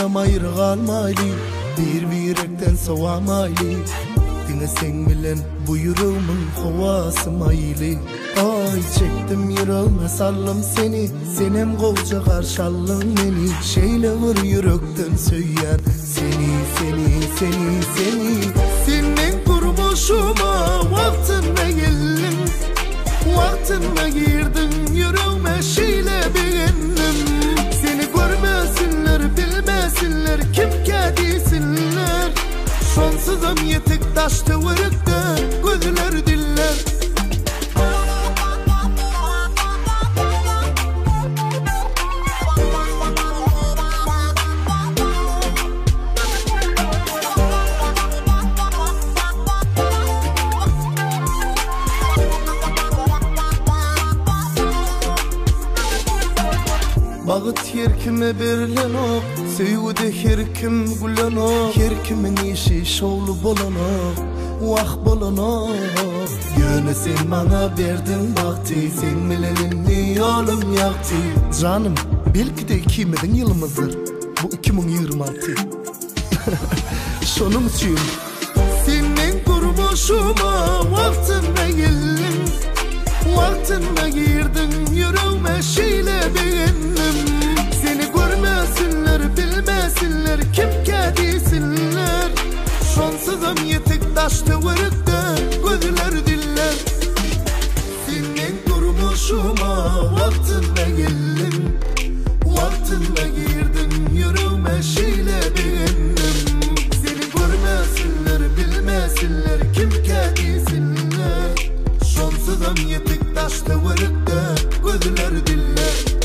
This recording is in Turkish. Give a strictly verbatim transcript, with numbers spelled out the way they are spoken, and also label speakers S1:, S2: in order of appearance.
S1: Senden ayrı kalmaylı, bir yürekten soğamaylı. Dine sen bilen bu yüreğimin havası maylı. Ay çektim yüreğime sallım seni, senem kolca karşallın beni. Şeyle vur yürekten söyler seni, seni, seni, seni. Senin kurmuşuma vaktine geldim, vaktine girdin yüreğime şeyle beğendim. Seni görmesinler, bilmesinler, kim kedisinler. Şonsuzum yetik taştı vırıkta gözler diller. Bağıt her kime berilen o, sevgide her kim gülen o. Her kimin işi şovlu bolan o, vah bolan o. Yönü sen bana verdin vakti, sen bilenin yolum yaktı. Canım, belki de ikimizin yılımızdır, bu iki bin yirmi altı. Şunun için senin kurmuşuma vaktine geldim, vaktine girdin yüreğime şeyle beğendim. Seni görmesinler, bilmesinler, kim kedisinler. Şonsuzum yetik taştı vırıkta gözler diller. Senin durmuşuma vaktine geldim, vaktine girdin yüreğime şeyle beğendim. Seni görmesinler, bilmesinler, kim kedisinler. Şonsuzum yetik taştı vırıkta gözler diller.